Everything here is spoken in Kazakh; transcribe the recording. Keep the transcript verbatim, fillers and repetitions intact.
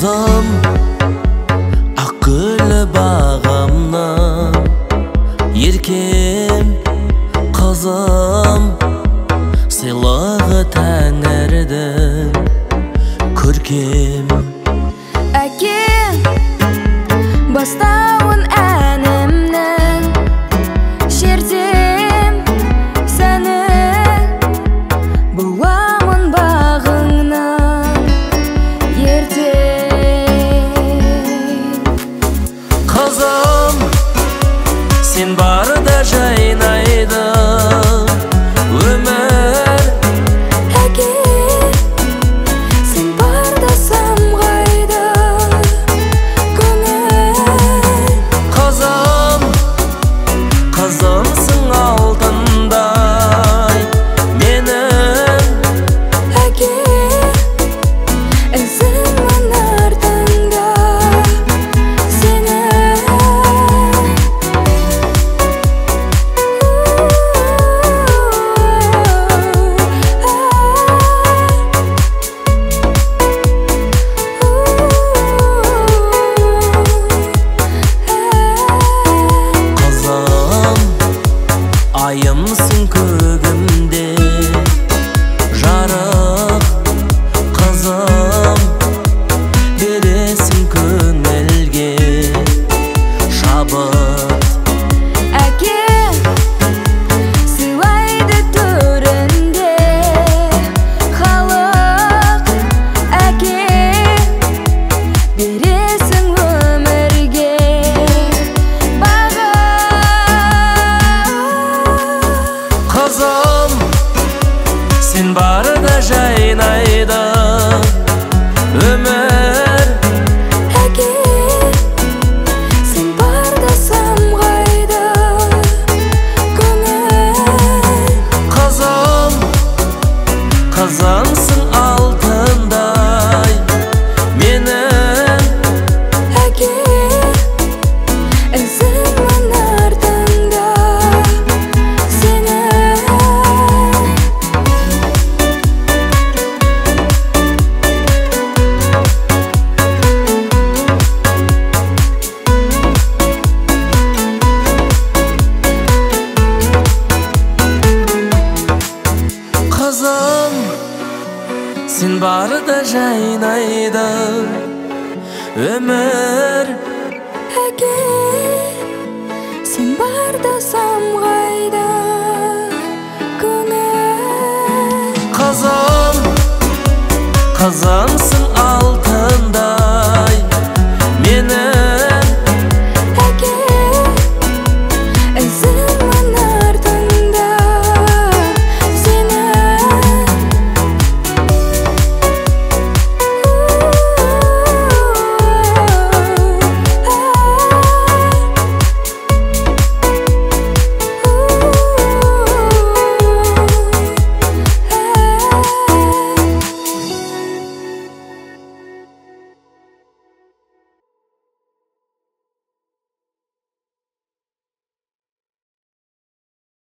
Kızım, akıllı bağımdan Еркем, kızım, сыйлығы тәңірдің көркем. Әкем, бастауын әнімнің шертем сәні, боламын бағыңнан ертең. Kızım, sen barda жайнайды өмір. Әкем, сен барда самғайды көңіл. Kızım, kızımsın алтындай менің. Әкем, ізімін артыңда сенің. Ayımsın kөгімде жарық, қызым, бересің көңілге шабыт. Әкем, сыйлайды төрінде халық. Әкем, бересің өмірге баға. Kızım, sen barda жайнайды өмір. Әкем, сен барда самғайды көңіл. Kızım, kızımsın алтындай менің. Әкем, ізімін артыңда сенің. Kızım, sen barda жайнайды өмір.